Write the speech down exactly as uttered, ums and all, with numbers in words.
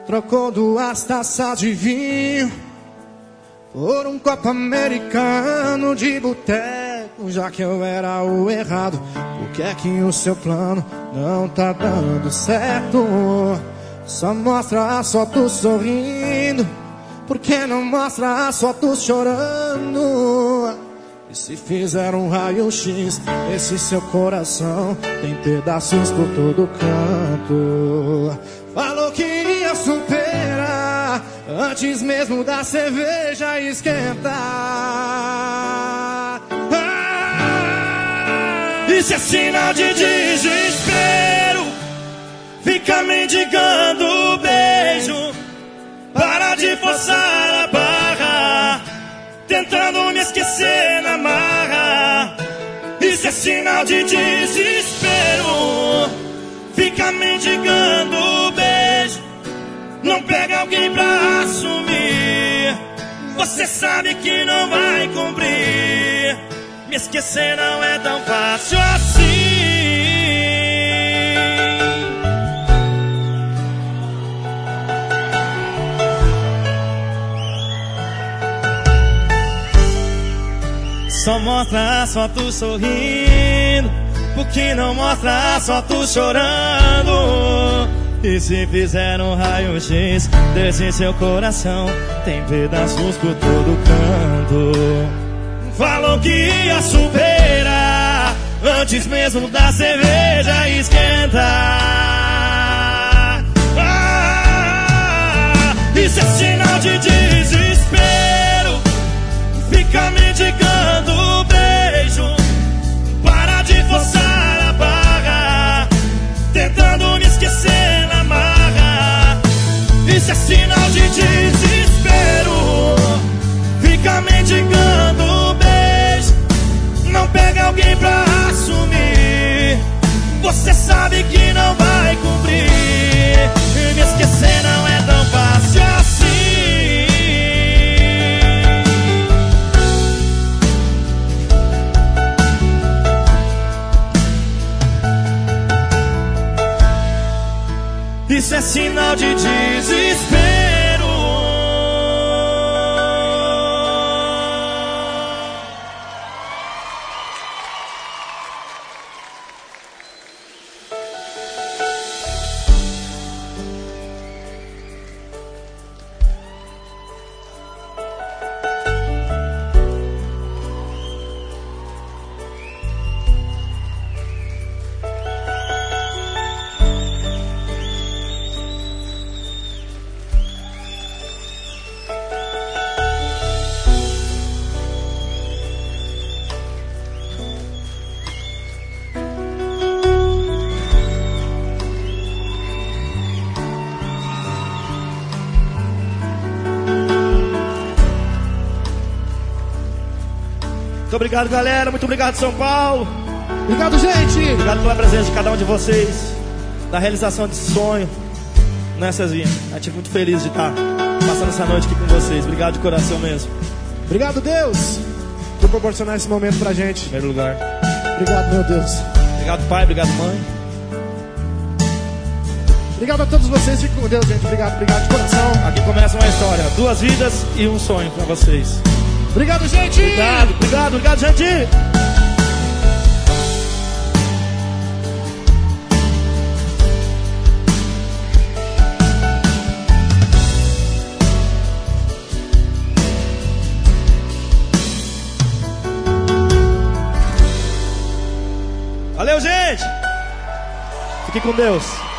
trocou duas taças de vinho por um copo americano de boteco, já que eu era o errado. Por que é que o seu plano não tá dando certo? Só mostra as fotos sorrindo, por que não mostra as fotos chorando? E se fizer um raio-x, esse seu coração tem pedaços por todo canto. Falou que ia superar antes mesmo da cerveja esquentar. Ah, isso é sinal de desespero. Fica mendigando beijo. Para de forçar a barra, tentando me esquecer na marra. Isso é sinal de desespero. Fica mendigando beijo. Não pega alguém pra assumir. Você sabe que não vai cumprir. Me esquecer não é tão fácil assim. Só mostra as fotos sorrindo, porque não mostra as fotos chorando. E se fizer um raio-x desse seu coração, tem pedaços por todo canto. Falou que ia superar antes mesmo da cerveja esquentar. Ah, isso é sinal de desespero. Fica mendigando beijo. Para de forçar a barra, tentando me esquecer na marra. Isso é sinal de desespero. Fica mendigando beijo. Não pega alguém pra assumir. Você sabe que não vai cumprir. E me esquecer não é tão fácil assim. Isso é sinal de desespero. Muito obrigado, galera. Muito obrigado, São Paulo. Obrigado, gente. Obrigado pela presença de cada um de vocês, da realização desse sonho, né, Cezinha? A gente é muito feliz de estar passando essa noite aqui com vocês. Obrigado de coração mesmo. Obrigado, Deus, por proporcionar esse momento pra gente. Em primeiro lugar. Obrigado, meu Deus. Obrigado, pai. Obrigado, mãe. Obrigado a todos vocês. Fiquem com Deus, gente. Obrigado, obrigado de coração. Aqui começa uma história. Duas vidas e um sonho pra vocês. Obrigado, gente. Obrigado, obrigado, obrigado, gente. Valeu, gente. Fique com Deus.